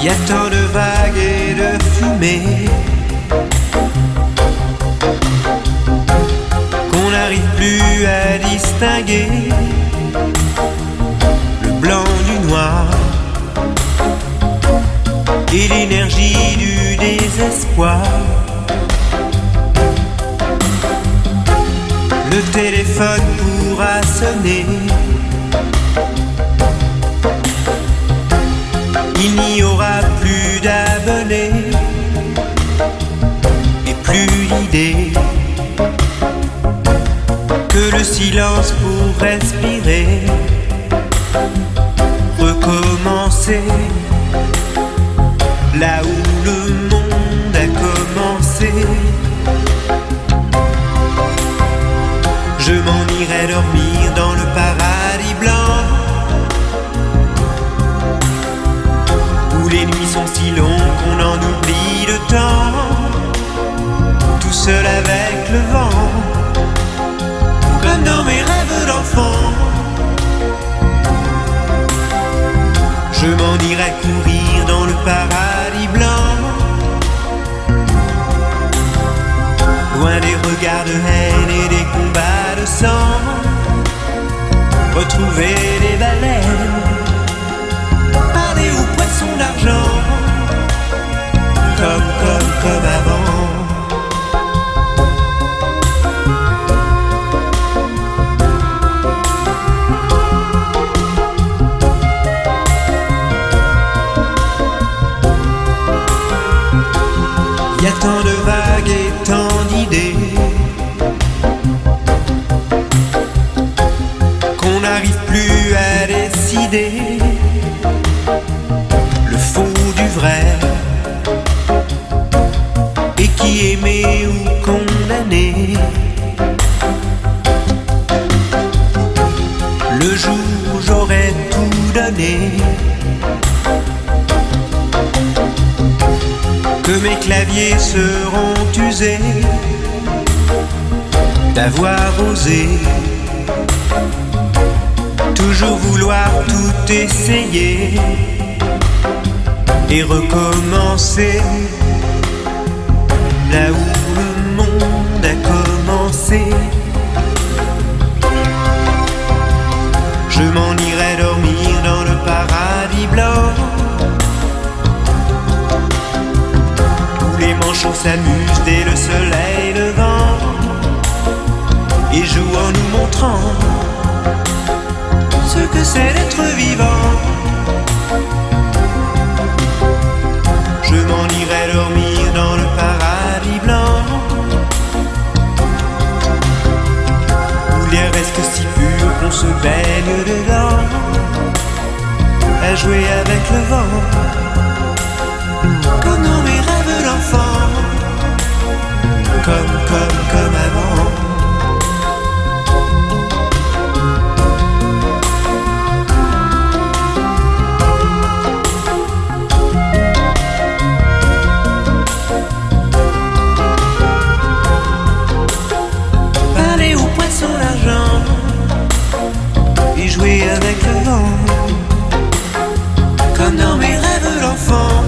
Y a tant de vagues et de fumée qu'on n'arrive plus à distinguer le blanc du noir et l'énergie du désespoir. Le téléphone pourra sonner, il n'y aura plus d'abonnés et plus d'idées que le silence pour respirer, recommencer là où le monde a commencé. Je m'en irai dormir dans le paradis blanc où les nuits sont si longues qu'on en oublie le temps, tout seul avec le vent, comme dans mes rêves d'enfant. Je m'en irai courir dans le paradis blanc, loin des regards de haine et des combats de sang, retrouver les baleines, parler aux poissons d'argent, comme avant. Y a tant de vagues et tant d'idées qu'on n'arrive plus à décider le faux du vrai, et qui aimé ou condamné. Le jour où j'aurais tout donné, que mes claviers seront usés d'avoir osé toujours vouloir tout essayer et recommencer là où le monde a commencé. Je m'en irai dormir dans le paradis blanc où les manchots s'amusent dès le soleil levant et jouent en nous montrant ce que c'est d'être vivant. Je m'en irai dormir dans le paradis blanc où l'air reste si pur qu'on se baigne dedans, à jouer avec le vent comme dans mes rêves d'enfant, comme avant. Parler aux poissons d'argent et jouer avec le vent comme dans mes rêves d'enfant,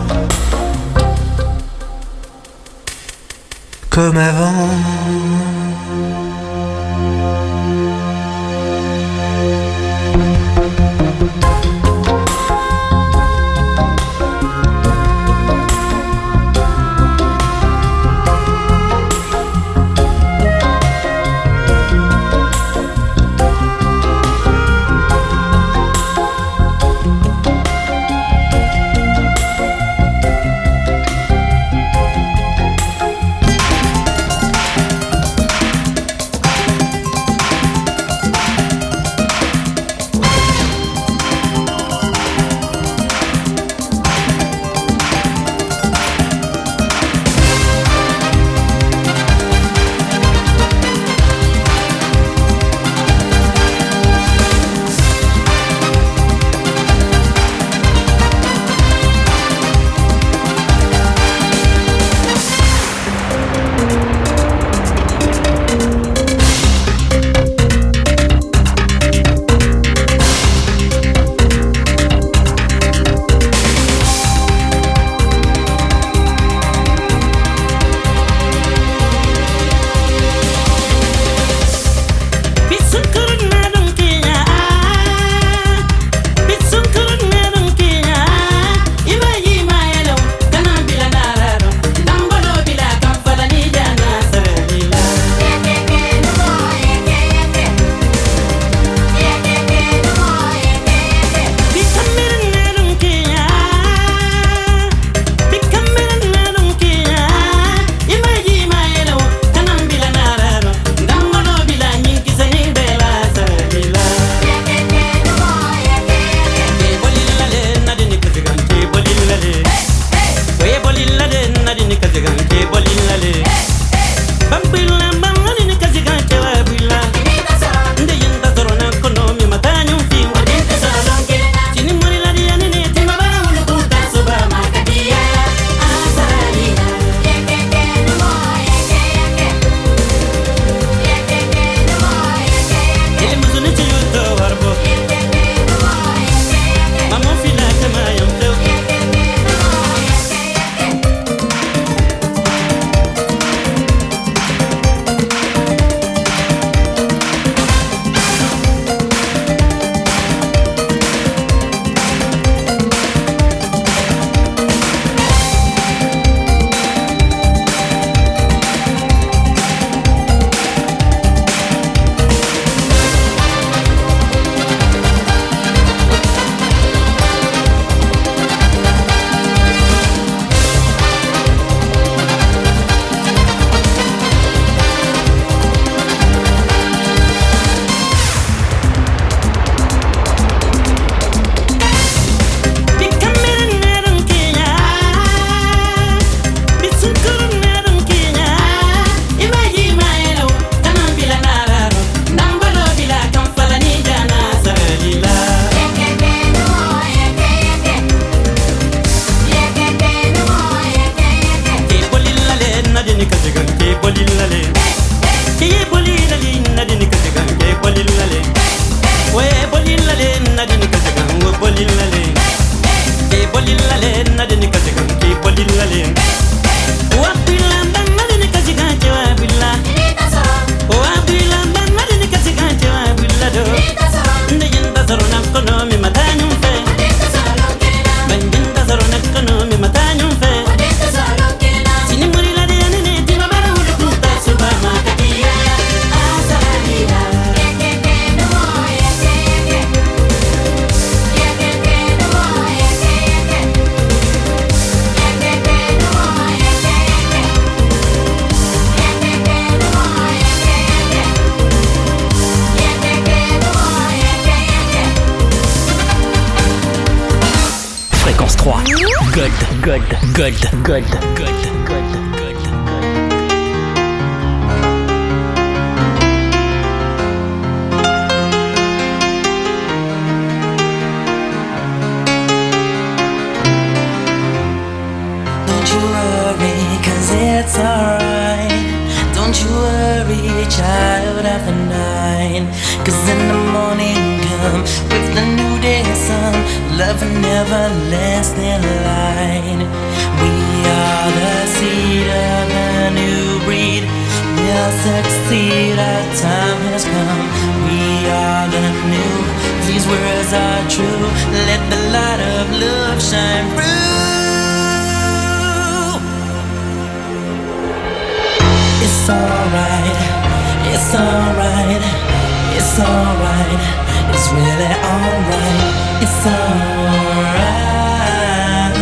comme avant. good, good, good, good, good, good. Don't you worry, 'cause it's alright. Don't you worry, child of the night. 'Cause in the morning come with the new day sun, love and everlasting light. We are the seed of a new breed. We'll succeed, our time has come. We are the new, these words are true. Let the light of love shine through. It's alright, it's alright, it's alright, it's really alright, it's alright,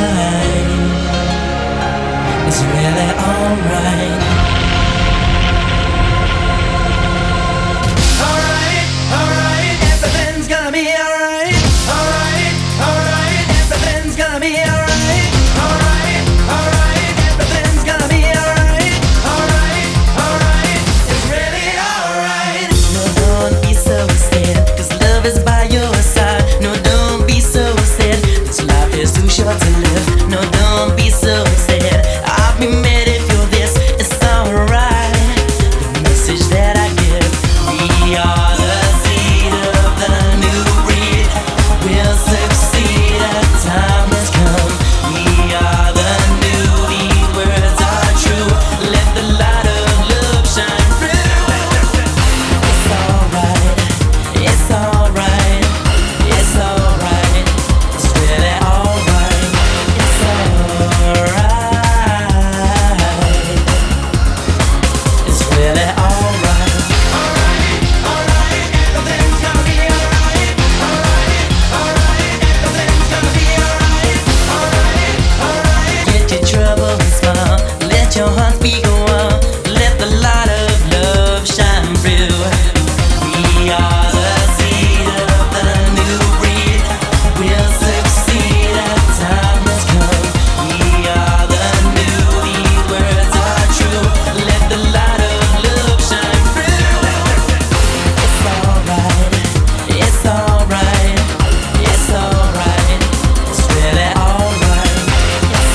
it's really alright. Alright, alright, everything's gonna be alright. Alright, alright, everything's gonna be alright. Alright, alright, everything's gonna be alright. Alright, alright, it's really alright. No, don't be so sad, 'cause love is by your side. No, don't be so sad, 'cause life is too short to live. No, don't be so sad, I'll be mad if you're this. It's alright, the message that I give. We are the seed of the new breed. We'll succeed, our time has come. We are the new, these words are true. Let the light of love shine through. It's alright, it's alright, it's alright, it's really alright, it's alright, it's really alright. Alright, alright, everything's gonna be alright. Alright, alright, everything's gonna be alright. Alright, alright. Get your troubles smile, let your heart speak on. Let the light of love shine through. We are the seed of the new breed. We'll succeed, our time has come. We are the new, these words are true. Let the light of love shine through. It's alright, it's alright, it's alright, it's really alright, it's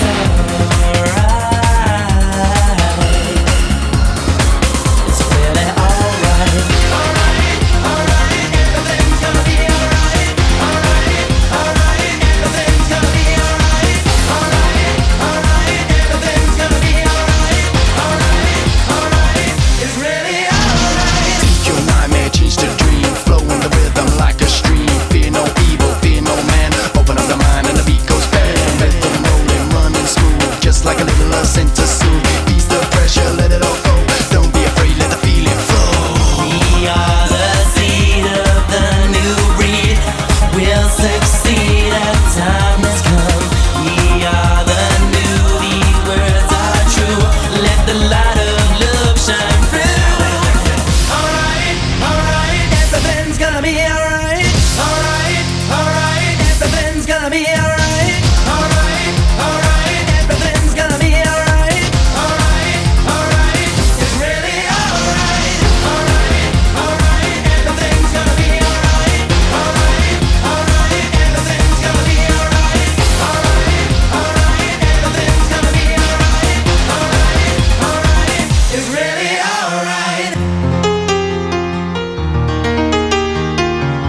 alright, it's really alright. Alright, alright, everything's gonna be alright. Alright, alright, everything's gonna be alright. Alright, alright, everything's gonna be alright. Alright, alright, it's really alright. Your nightmare change to dream, flow in the rhythm like a stream. Fear no evil, fear no man. Open up the mind and the beat goes bang. Rhythm rolling, running smooth, just like a little love sent to soothe. Ease the pressure, let it all go. Don't be afraid, let the feeling flow. We are the seed of the new breed. We'll succeed, our time has come. We are the new, these words are true. Let the light of love shine through. Alright, alright, everything's gonna be alright. Alright, alright, everything's gonna be alright. Alright, alright, everything's gonna be alright. Alright, alright, it's really alright. Alright, alright, everything's gonna be alright. Alright, alright, everything's gonna be alright. Alright, alright, everything's gonna be alright. Alright, alright, it's really alright.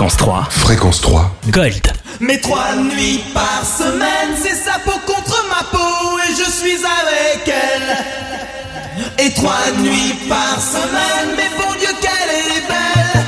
Fréquence 3. Fréquence 3. Gold. Mes 3 nuits par semaine, c'est sa peau contre ma peau et je suis avec elle. Et 3 nuits par semaine, mais bon Dieu qu'elle est belle.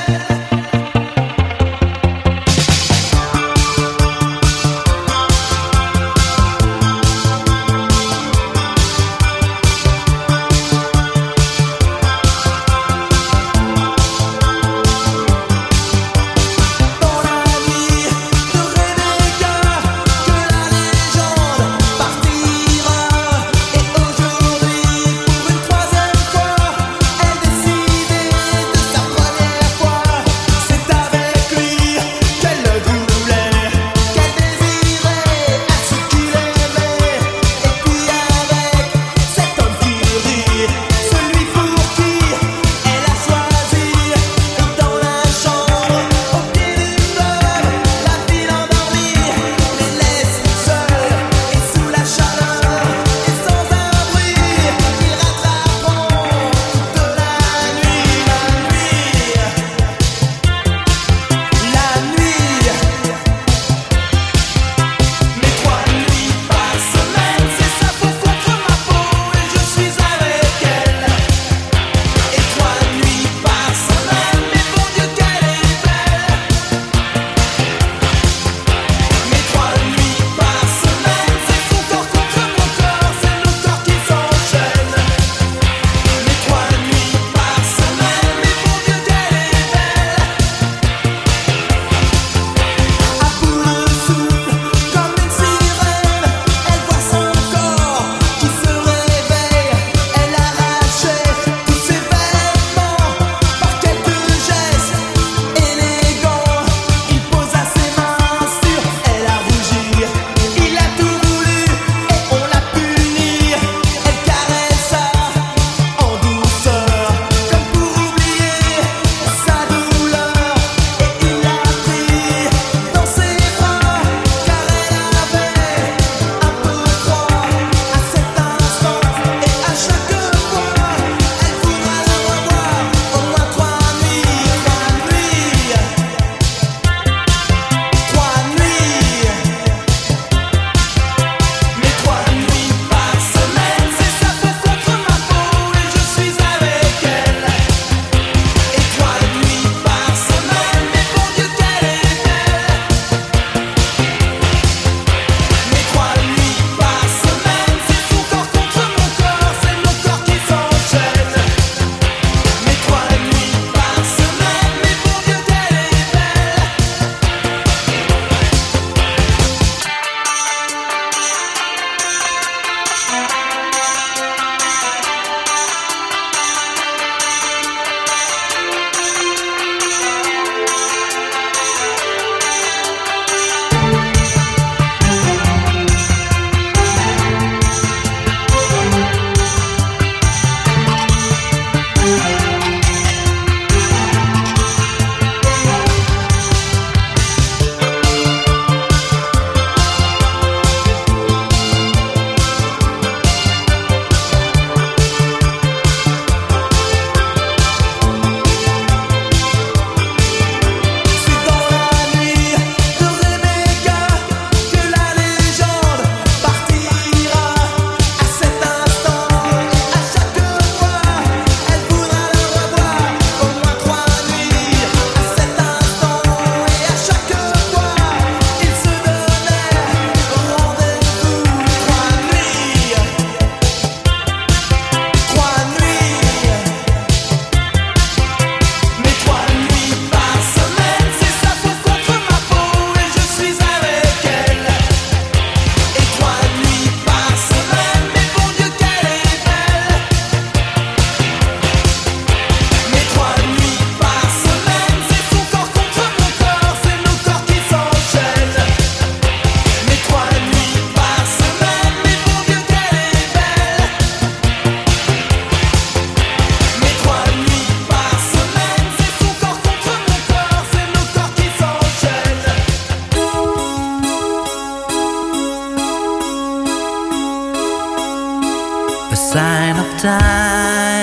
sign of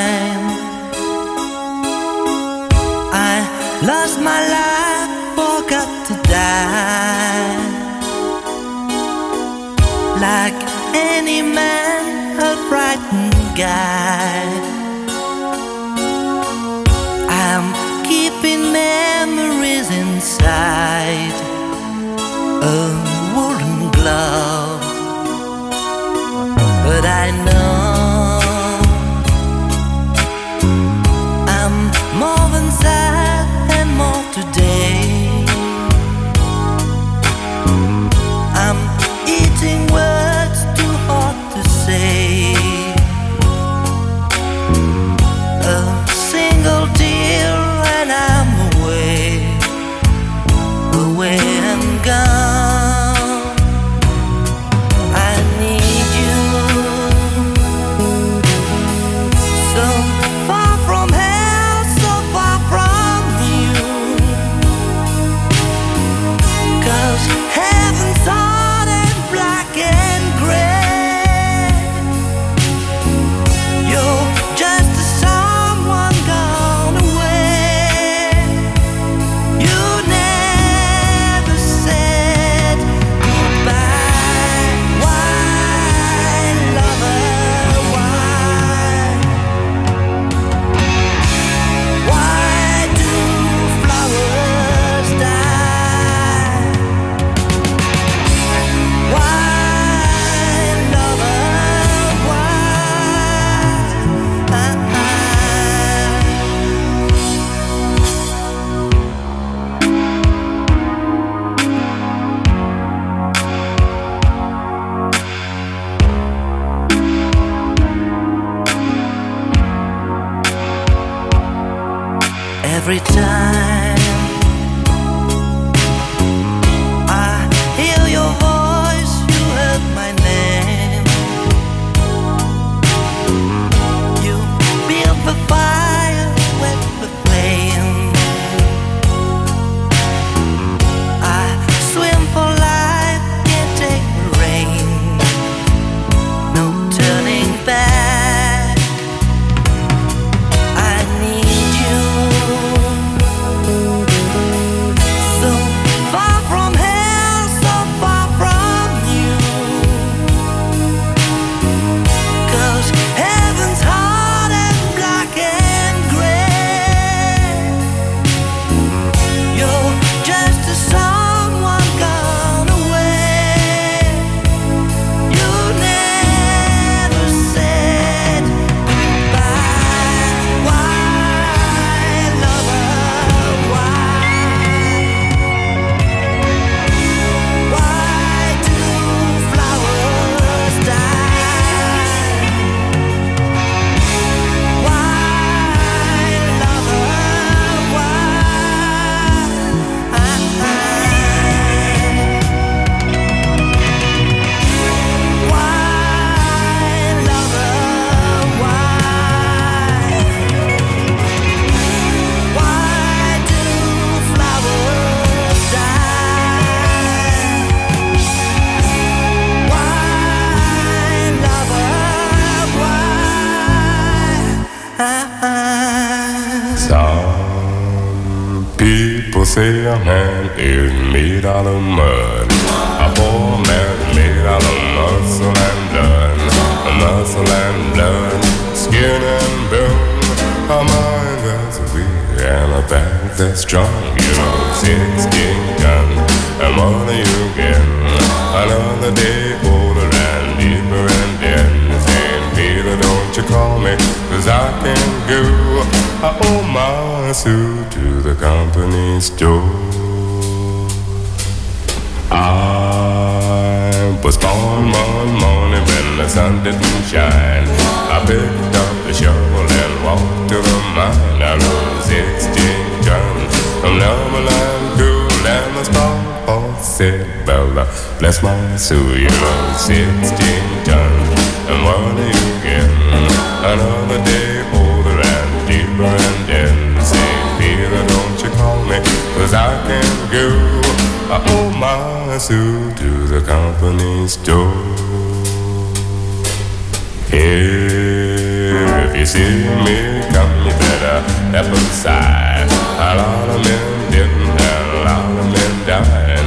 time. I lost my life for sky. Like any man, a frightened guy. I'm keeping memories inside a woolen glove, but I know I'm more than sad and more today. I'm eating words too hard to say. A single tear and I'm away and gone. I need you, so far from hell, so far from you. 'Cause heaven's hard and black and gray. You're just a someone gone away. You never said goodbye. Why, lover, why? Why do flowers die? Why, lover, every time I hear your voice, you heard my name. You built the fire, wet the flame. I swim for life, can't take the rain. No turning back. I need you, so far from hell, so far from you. 'Cause heaven's hard and black and gray. You're just a someone gone away. You never said goodbye. Why, lover, why? Why do flowers die? Why, lover, why? Why, lover, why? Why do flowers die? Why, lover, why? Some people say a man is made out of mud. A poor man is made out of muscle and blood. Muscle and blood, skin and bone. A mind that's weak and a back that's strong. You know, 16 guns, and what do you get? Another day older and deeper and dead. Saying, Peter, don't you call me, 'cause I can go. I owe my suit to the company store. I was born one morning when the sun didn't shine. I picked up the shovel and walked to the mine. I rode 16 tons from Lumberland to Lammerstone. Said, Bella, bless my soul, you know, 16 tons. And what do you get? Another day older and deeper and dead. Say, Peter, don't you call me, 'cause I can't go. I owe my suit to the company store. Here, if you see me come, you better step aside. A lot of men didn't, and a lot of men died.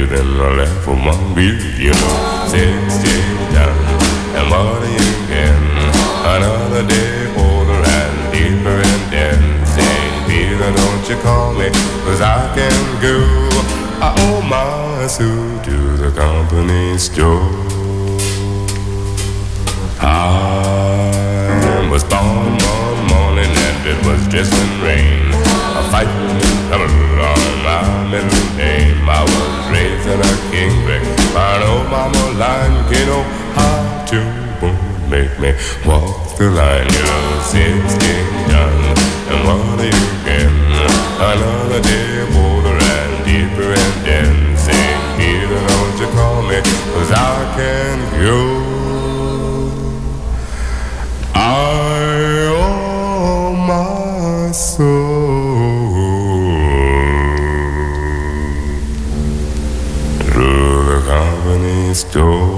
you, then I left for one beer. You know, 16 done, and what are you again? Another day older and deeper in debt. St. Peter, don't you call me, 'cause I can go. I owe my suit to the company store. I was born one morning and it was just in rain. A fight coming along my middle name. I was raised in a king brick by an old mama line. You know how to make me walk the line. You know, 16 done, and what are you again? Another day older and deeper in debt. St. Peter, don't you call me, 'cause I can go. I owe my soul to the company store.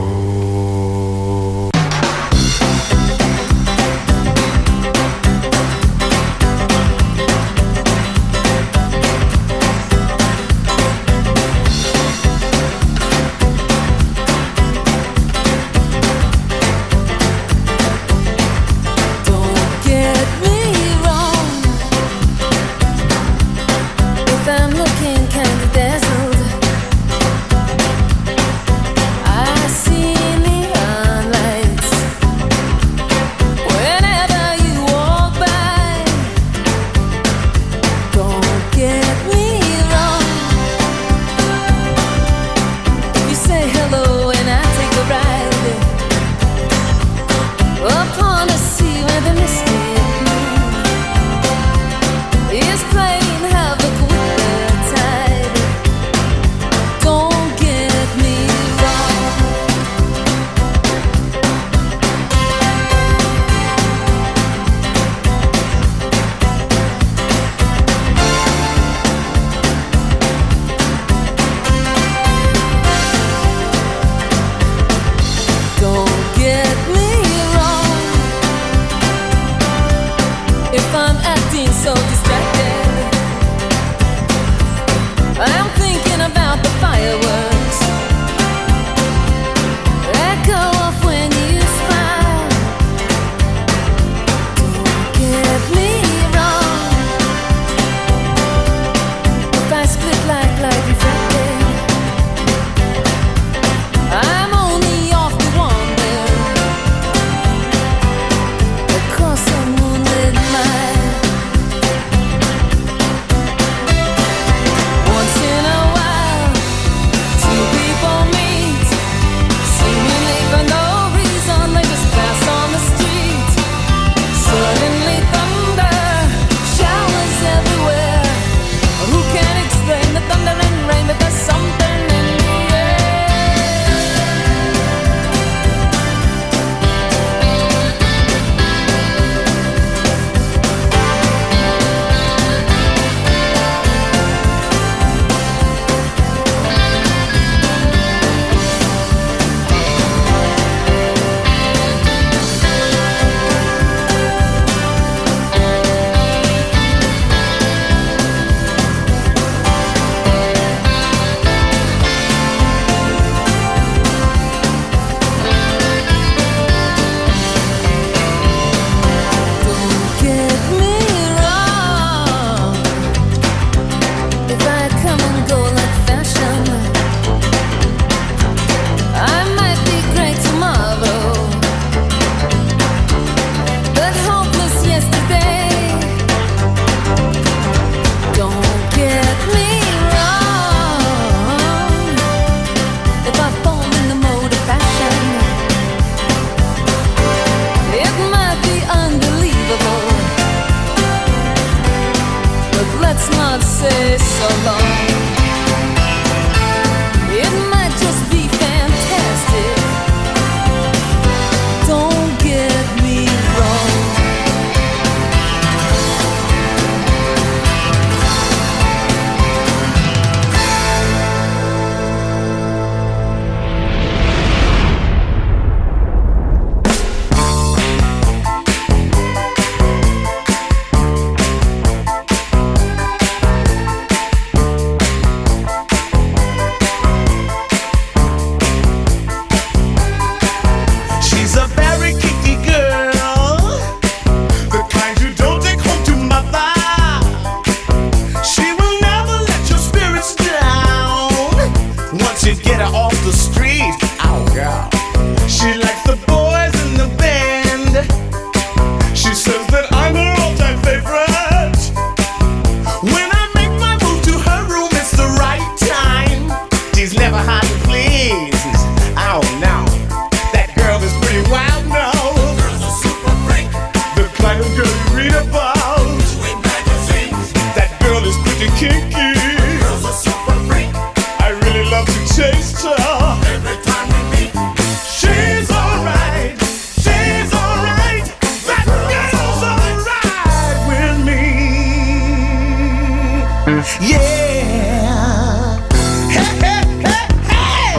Yeah. Hey, hey, hey, hey.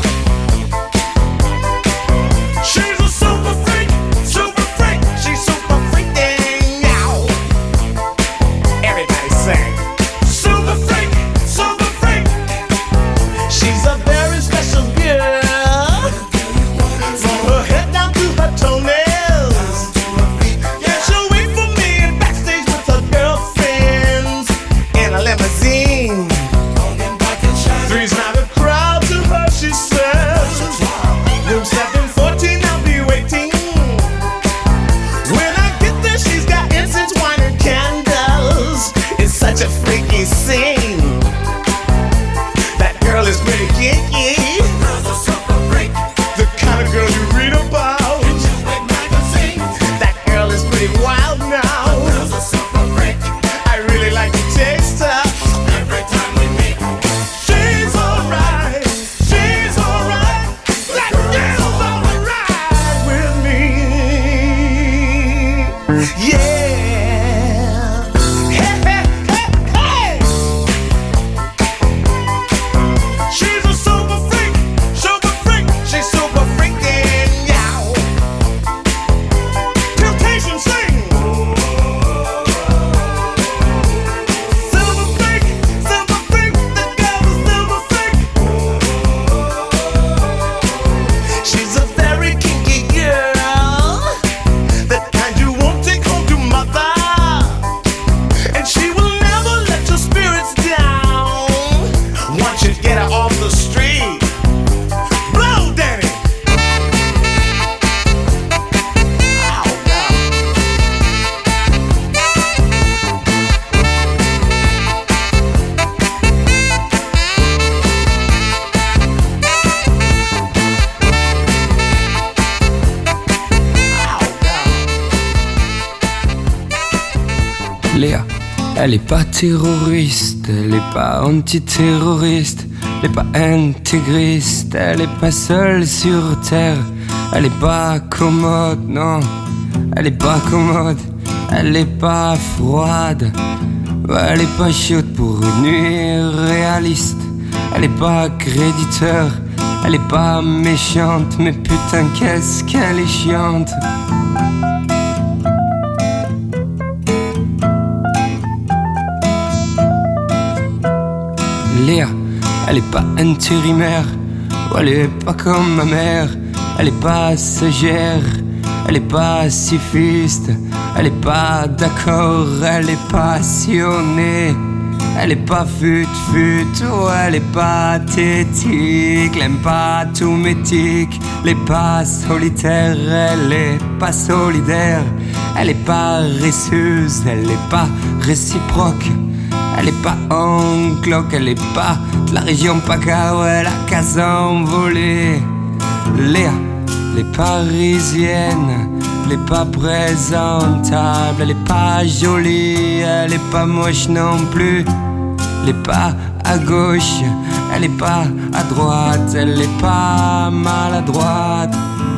She's a super freak, she's super freaking now. Everybody sing. Super freak, she's a very special girl. From her head down to her toenails. Yeah, she'll wait for me in backstage with her girlfriends in a limousine. Three's not a crowd to her, she says. Room 714, I'll be waiting. When I get there, she's got incense, wine, and candles. It's such a freaky scene. That girl is pretty kinky. The kind of girl you read about. That girl is pretty wild now. I really like to taste her. She's alright. That girl's alright with me. Yeah. Hey, hey, hey, hey. She's a super freak. She's super freaking yow. Temptation sing. Silver freak, the girl is silver freak. She's a very kinky girl, the kind you won't take home to mother. And she will never let your spirits down once you get her off the street. Blow, Danny! Ow, no. Léa, elle est pas terroriste, elle est pas antiterroriste, elle est pas intégriste, elle est pas seule sur terre, elle est pas commode, non, elle est pas commode, elle est pas froide, ouais, elle est pas chaude pour une nuit réaliste, elle est pas créditeur, elle est pas méchante, mais putain qu'est-ce qu'elle est chiante. Léa, elle est pas intérimaire, ou elle est pas comme ma mère, elle est pas sagère, elle est pas pacifiste, elle est pas d'accord, elle est passionnée, elle est pas fut-fut, ou elle est pathétique, elle aime pas tout métique, elle est pas solitaire, elle est pas solidaire, elle est paresseuse, elle est pas réciproque. Elle est pas en cloque, elle est pas de la région PACA, ouais, la case envolée. Léa, elle est parisienne, elle est pas présentable, elle est pas jolie, elle est pas moche non plus. Elle est pas à gauche, elle est pas à droite, elle est pas maladroite.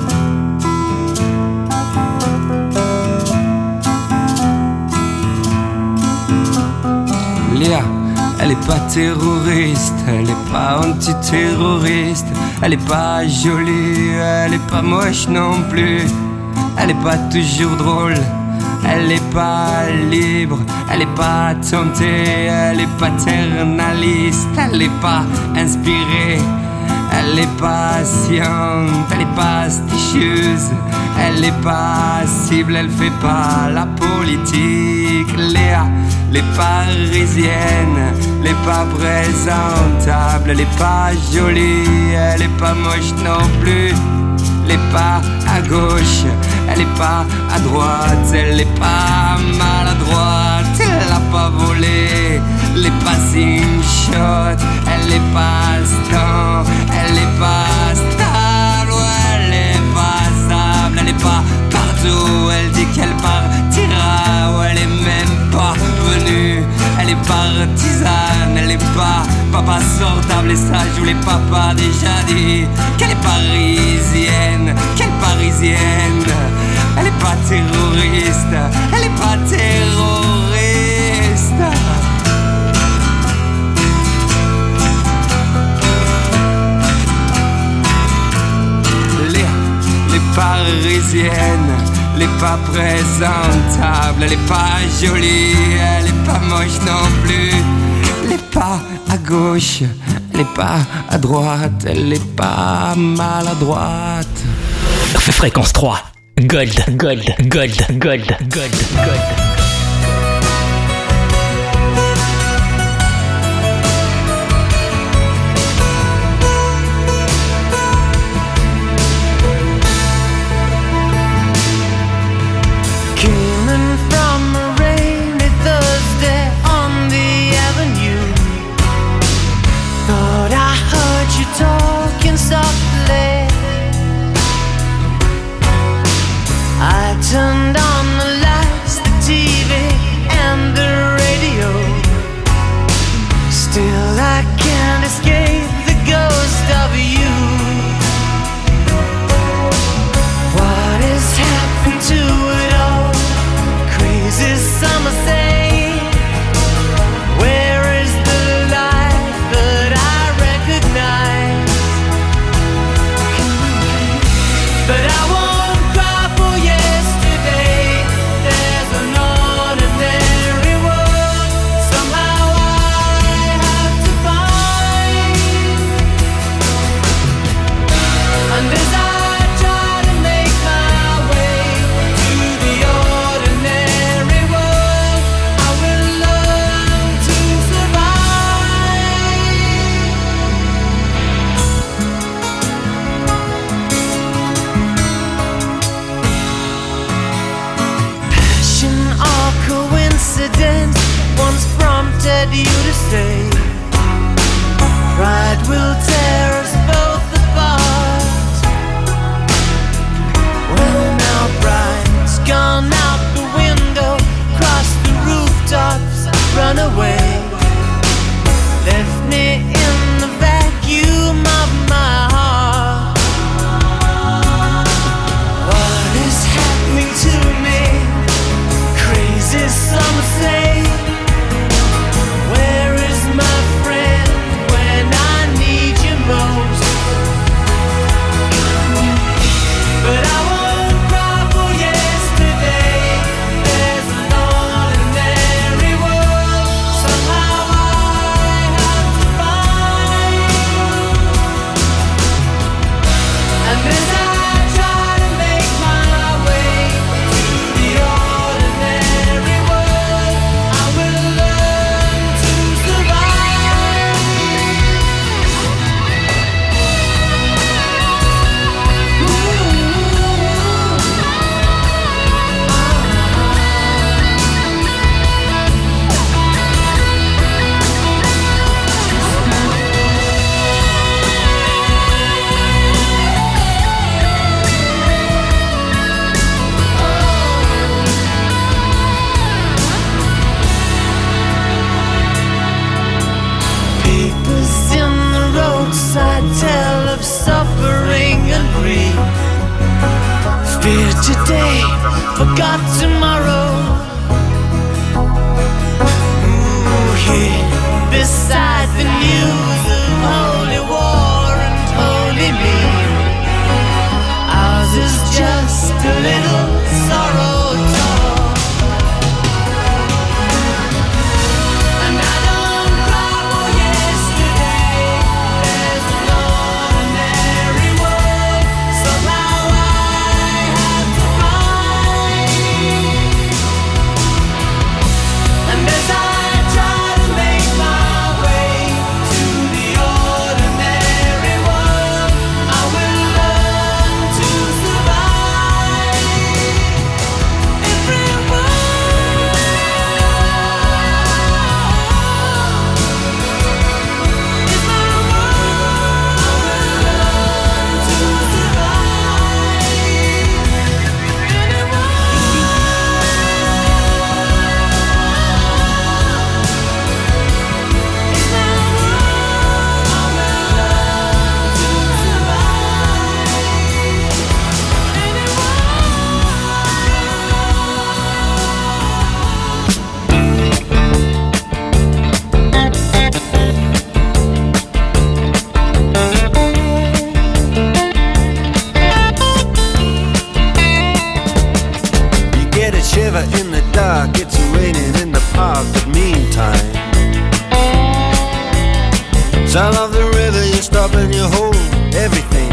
Léa, elle est pas terroriste, elle est pas antiterroriste, elle est pas jolie, elle est pas moche non plus, elle est pas toujours drôle, elle est pas libre, elle est pas tentée, elle est paternaliste, elle est pas inspirée, elle est patiente, elle est pasticieuse, elle est passible, elle fait pas la politique. Léa, elle est parisienne, elle est pas présentable, elle est pas jolie, elle est pas moche non plus, elle est pas à gauche, elle est pas à droite, elle est pas maladroite, elle a pas volé, elle est pas shot, elle est pas stable, elle est pas stable, ouais, elle est pas stable, elle est pas partout, elle dit qu'elle partira, ouais, elle est même pas venue, elle est partisane, elle est pas papa sortable, et ça je vous l'ai papa déjà dit, qu'elle est parisienne, qu'elle est parisienne, elle est pas terroriste, elle est pas terroriste. est pas présentable, elle est pas jolie, elle est pas moche non plus. Elle est pas à gauche, elle est pas à droite, elle est pas maladroite. Fréquence 3. Gold, gold, gold, gold, gold, gold. Talking softly, I turned on the lights, the TV and the radio. Still I can't escape the ghost of you. What has happened to it all? Crazy summer say, where is the life that I recognize? But I won't cry for yesterday. There's an ordinary world somehow I have to find. And as I try to make my way to the ordinary world, I will learn to survive. Passion or coincidence once prompted you to say, pride will tear us both apart. Well now pride's gone out the window, crossed the rooftops, run away, left me in the vacuum of my heart. What is happening to me? Crazy some say. Where is my friend when I need you most? But I won't cry for yesterday. There's an ordinary world somehow I have to find. And as I try to make my way to the ordinary world, I will learn to survive. Papers in the roadside tell of suffering and grief. Fear today, forgot tomorrow. Ooh, here beside the news of holy war and holy me, ours is just a little sorrow talk. And I don't cry for yesterday. There's an ordinary world somehow I have to find. time. Sound of the river, you stop and you hold everything.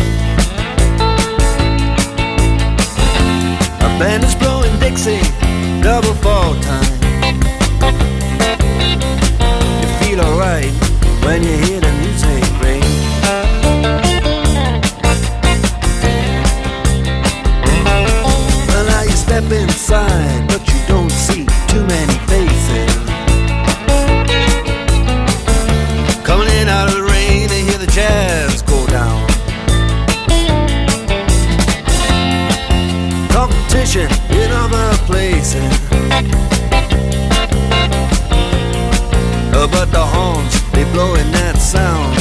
A band is blowing Dixie, double fall time. You feel alright when you hear the music ring. Well, now you step inside, but you don't see too many faces. Coming in out of the rain and hear the jazz go down. Competition in other places, but the horns, they blowing that sound.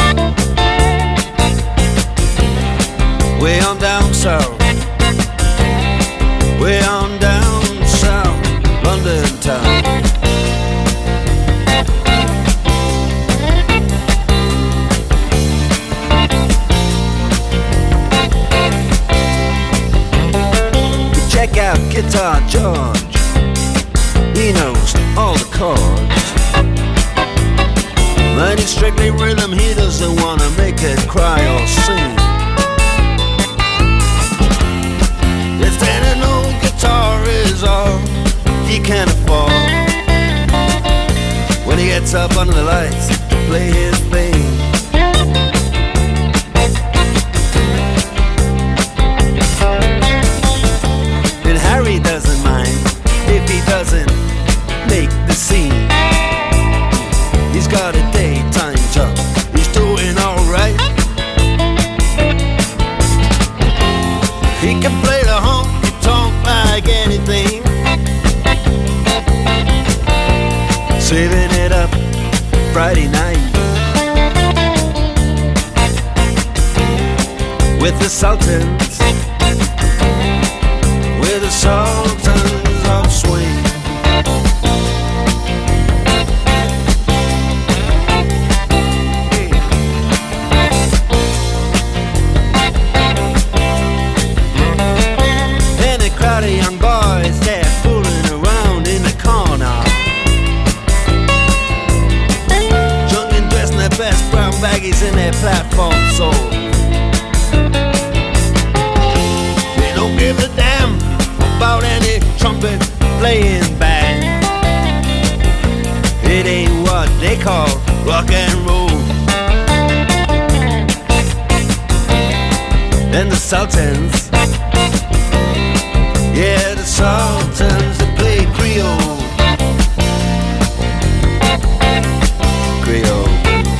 Way on down south, way on down south, London town. Check out Guitar George, he knows all the chords. But it's strictly rhythm, he doesn't wanna make it cry or sing. If an old guitar is all he can afford, when he gets up under the lights to play his thing. And Harry doesn't mind if he doesn't make the scene. He's got a daytime job, he's doing alright. He can play the honky-tonk like anything, saving it up Friday night with the Sultans, with the Sultans of Swing. The young boys, they're fooling around in the corner, drunk and dressed in their best brown baggies in their platform soles. They don't give a damn about any trumpet playing band. It ain't what they call rock and roll. And the Sultans, yeah, the Sultans, they play Creole. Creole.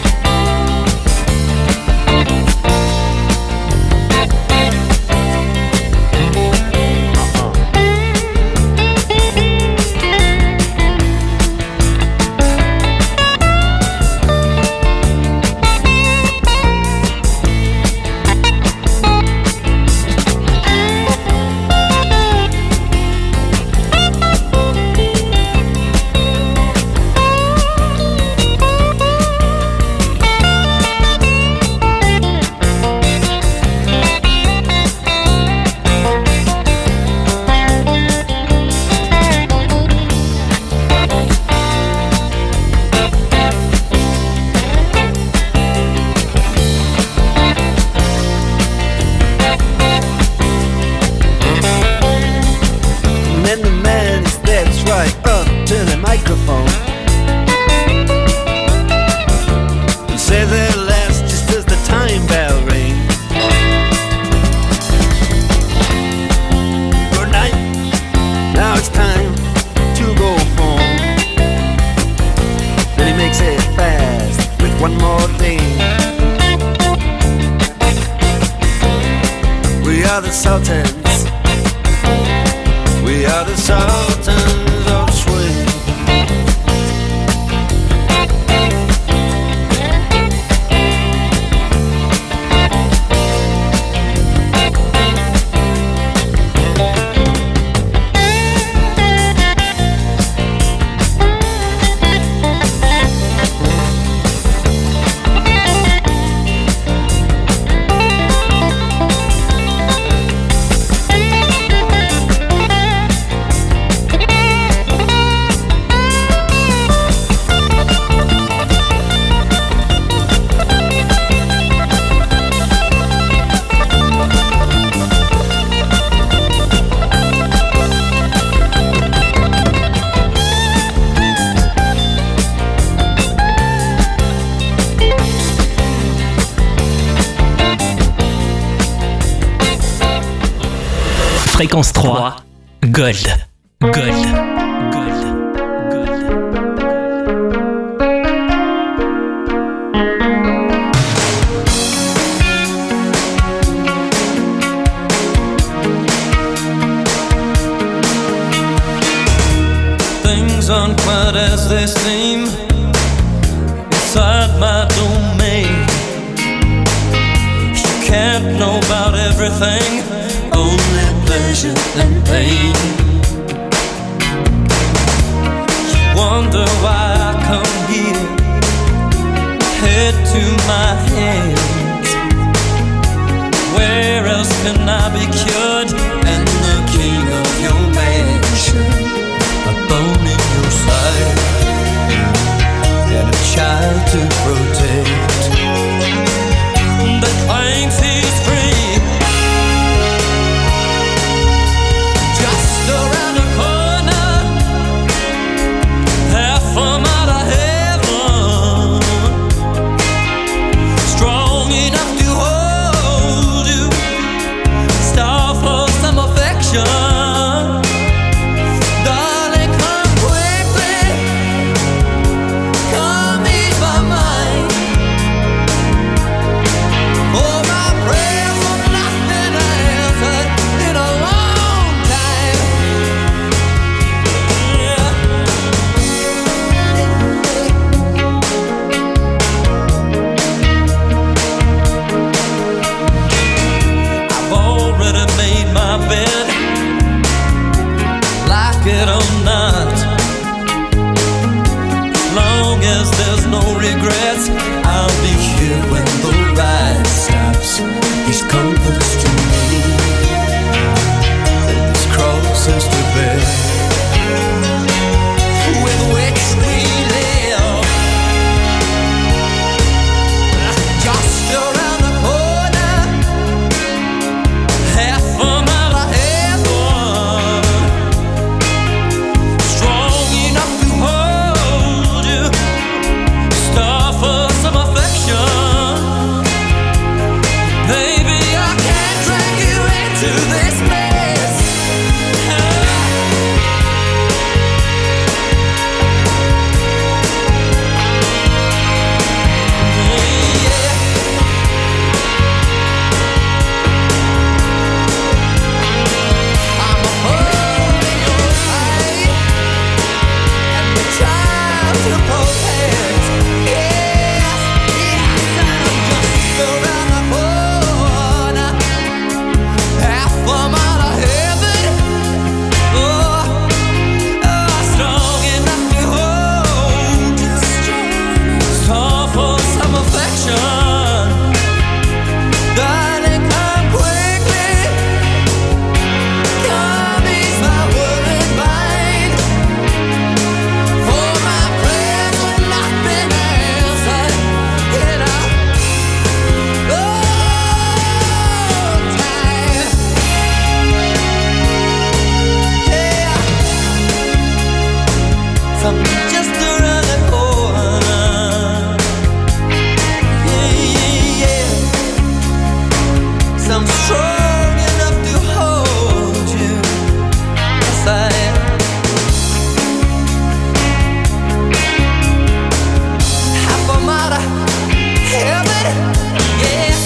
are the Sultans. We are the Sultans of Swing. Fréquence 3, Gold. Gold. Things aren't quite as they seem inside my domain. You can't know about everything, only pleasure and pain. You wonder why I come here, head to my hands. Where else can I be cured and the king of your mansion? A bone in your side and a child to protect that claims he's free. Just around the corner, half a mile of heaven, strong enough to hold you, star for some affection. Regrets, I'll be here when the ride stops. These comforts to me, and these crosses to bear, with which we live. Just around the corner, half a mile of heaven, strong enough to hold you, star for some affection. Baby, I can't drag you into this mess. Yeah. I'm a hole in your eye and the child to protect. Around the corner, half a mile of heaven, strong enough to hold you, star for some affection. Darling, come quickly, come ease my worried mind, for my prayers have not been answered in a something just around the corner. Yeah, yeah. Some strong enough to hold you. Yes, I am. Half a mile of heaven, yeah.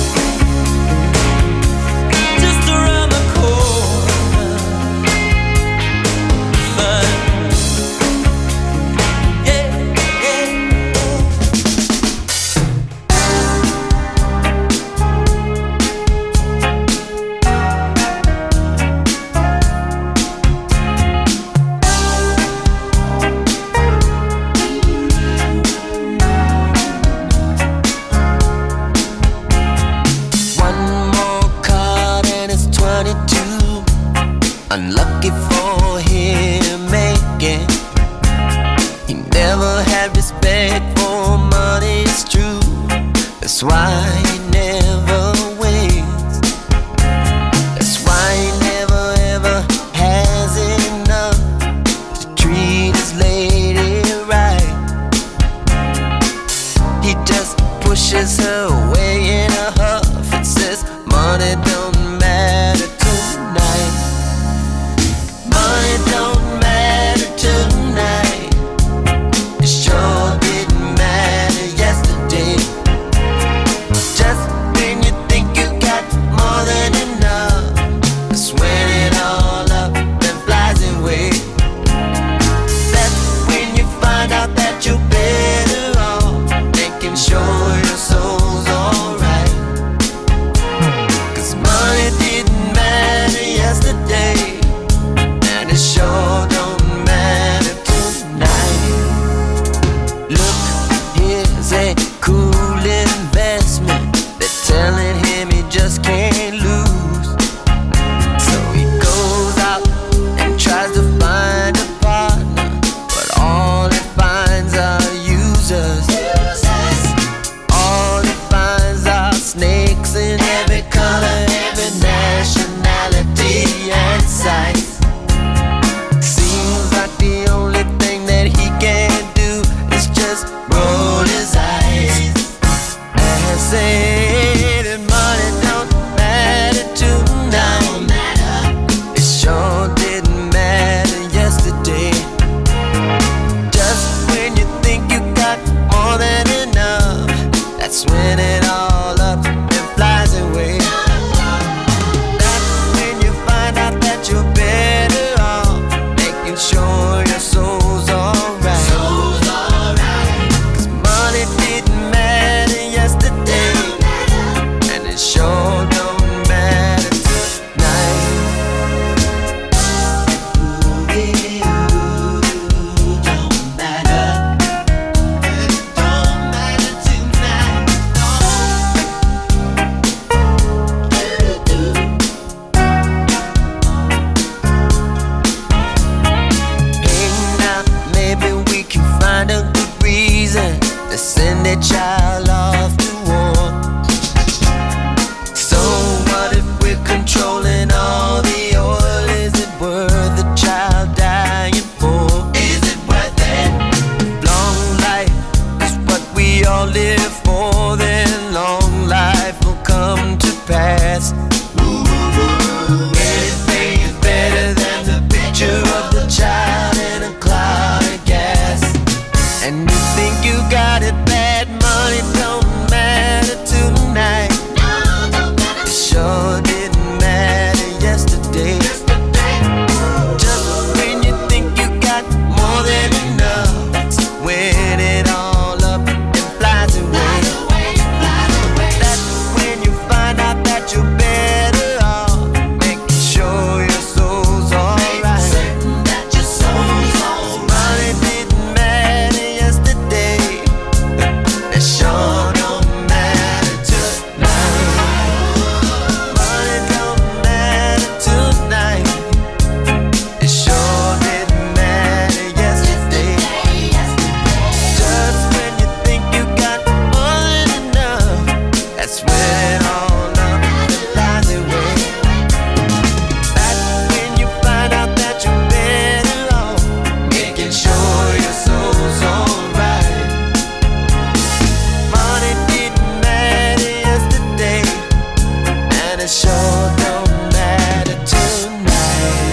Just around the corner. Fine. One more card and it's 22. Unlucky for him, making. He never had respect for money, it's true. That's why he never wins. That's why he never ever has enough to treat his lady right. He just pushes her away in a huff and says, money don't matter tonight. And you think you got it bad, money don't matter tonight. It sure didn't matter yesterday. Just when you think you got more than enough, that's when it all up and flies away. That's when you find out that you're better off making sure your soul's alright. Money didn't matter yesterday. That sure don't matter tonight. Money don't matter tonight. It sure didn't matter yesterday. Just when you think you got more than enough, that's when it all up and flies away. That's when you find out that you're better off making sure your soul's alright. Money didn't matter yesterday, and it sure don't matter tonight.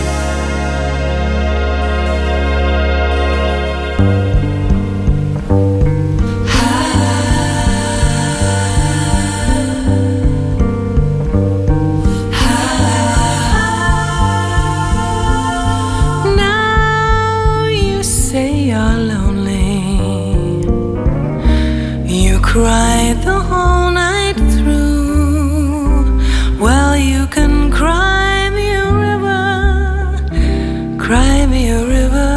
Now you say you're lonely. You cried the whole night through. Well, you can cry me a river, cry me a river.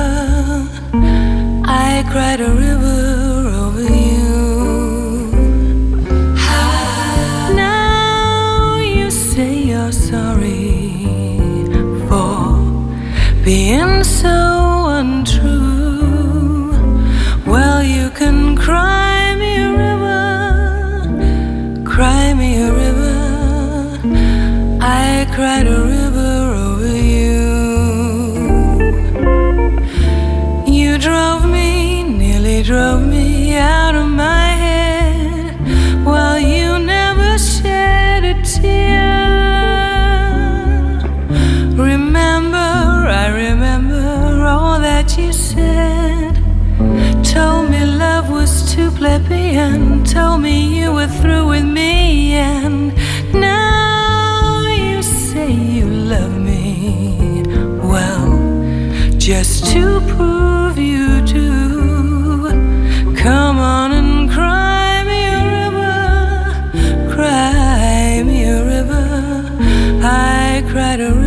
I cried a river over you. Now you say you're sorry for being so untrue. Well, you can cry me a river, cry me a river. I cried a river over you. You drove me, nearly drove me out of my head. Well, you never shed a tear. Remember, I remember all that you said. Told me love was too plebeian. Told me you were through with me. And now you say you love me. Well, just to prove you do, come on and cry me a river, cry me a river. I cried a